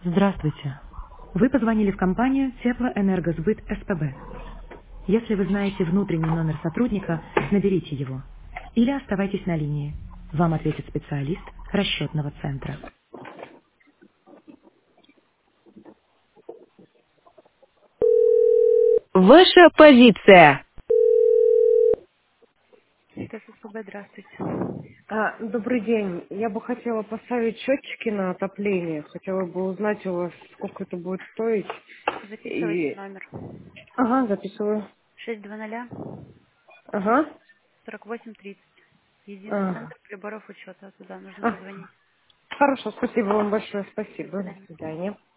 Здравствуйте. Вы позвонили в компанию Теплоэнергосбыт СПБ. Если вы знаете внутренний номер сотрудника, наберите его. Или оставайтесь на линии. Вам ответит специалист расчетного центра. Ваша позиция. Это СПБ, здравствуйте. Добрый день. Я бы хотела поставить счетчики на отопление. Хотела бы узнать у вас, сколько это будет стоить. Записывайте И... номер. Ага, записываю. 620 Ага. 4830. Единый Ага. центр приборов учета. Туда нужно А, позвонить. Хорошо, спасибо вам большое. До Спасибо. До свидания. свидания.